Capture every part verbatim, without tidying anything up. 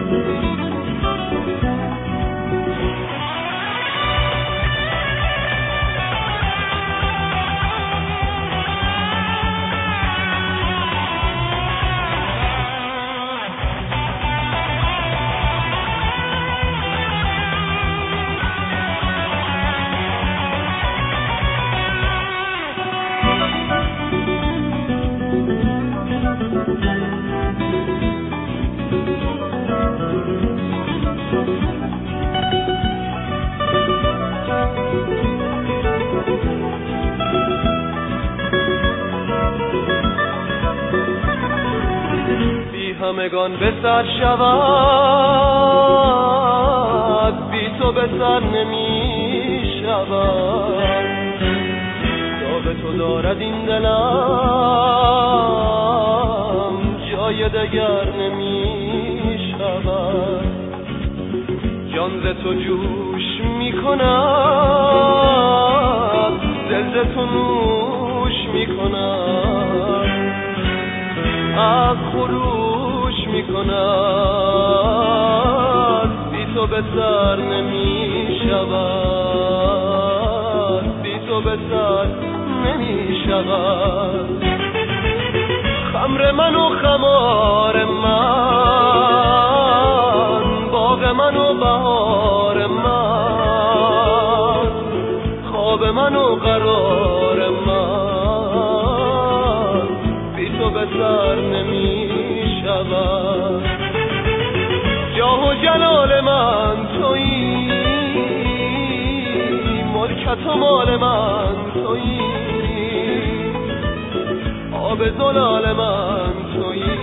همگان به سر شود، بی تو به سر نمی شود. داغ تو دارد این دلم، جای دگر نمی شود. جان ز تو جوش می کند، دل ز تو نوش می کند. از خروش می کند، بی تو به سر نمی شود، بی تو به سر نمی شود. خمر من و خمار من، باغ من و بهار من، خواب من و قرار من، بی تو به سر نمی شود. جاه و جلال من تویی، ملکت و مال من تویی، آب زلال من تویی،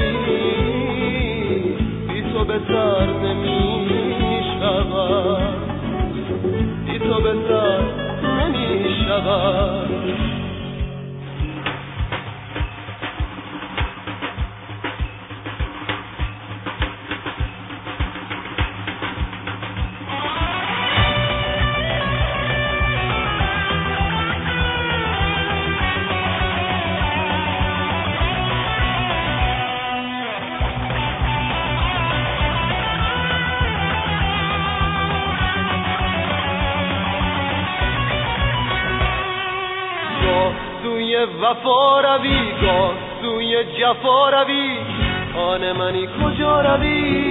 بی تو به سر نمی شود، بی تو به سر نمی شود. سوی وفا روی، گاه سوی جفا روی، آن منی کجا روی؟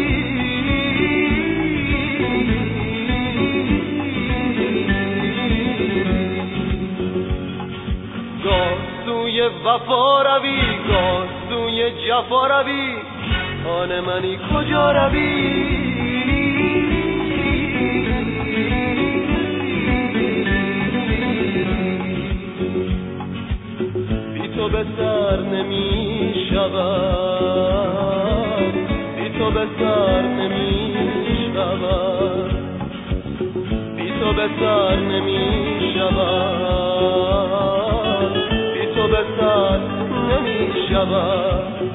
گاه سوی وفا روی، گاه سوی جفا روی، آن منی کجا روی؟ تو به سر نمی شود، بی تو به سر نمی شود، بی تو به سر نمی شود، بی تو به سر نمی شود.